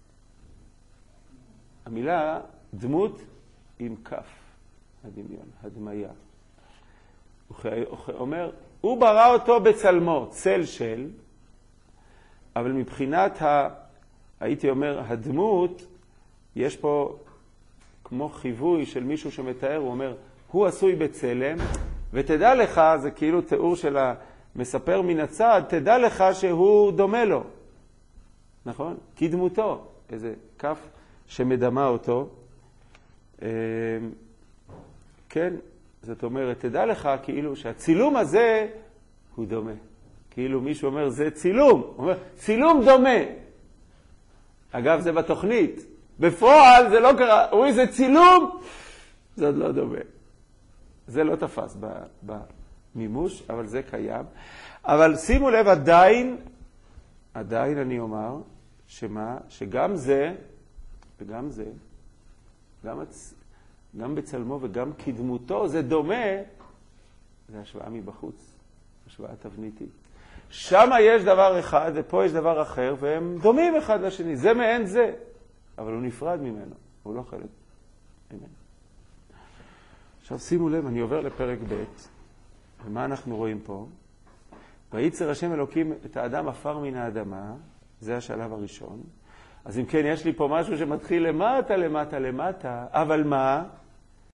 [SPEAKER 1] המילה דמות עם כף, הדמיון, הדמיה. הוא אומר, הוא ברא אותו בצלמו, צל של, אבל מבחינת, ה, הייתי אומר, הדמות, יש פה כמו חיווי של מישהו שמתאר, הוא אומר, הוא עשוי בצלם, ותדע לך, זה כאילו תיאור של המספר מן הצד, תדע לך שהוא דומה לו. נכון? כדמותו, איזה כף שמדמה אותו. כן, זאת אומרת, תדע לך כאילו שהצילום הזה הוא דומה. כאילו מישהו אומר, זה צילום. הוא אומר, צילום דומה. אגב, זה בתוכנית. בפועל זה לא קרה. הוא איזה צילום, זה עוד לא דומה. זה לא תפס במימוש, אבל זה קיים. אבל שימו לב, עדיין, עדיין אני אומר, שמה, שגם זה, וגם זה, גם, הצ... גם בצלמו וגם כדמותו, זה דומה, זה השוואה מבחוץ, השוואה תבניתית. שם יש דבר אחד ופה יש דבר אחר, והם דומים אחד לשני. זה מעין זה, אבל הוא נפרד ממנו, הוא לא חלק ממנו. עכשיו שימו לב, אני עובר לפרק ב', ומה אנחנו רואים פה? וייצר השם אלוקים את האדם עפר מן האדמה, זה השלב הראשון. אז אם כן, יש לי פה משהו שמתחיל למטה, למטה, למטה, אבל מה?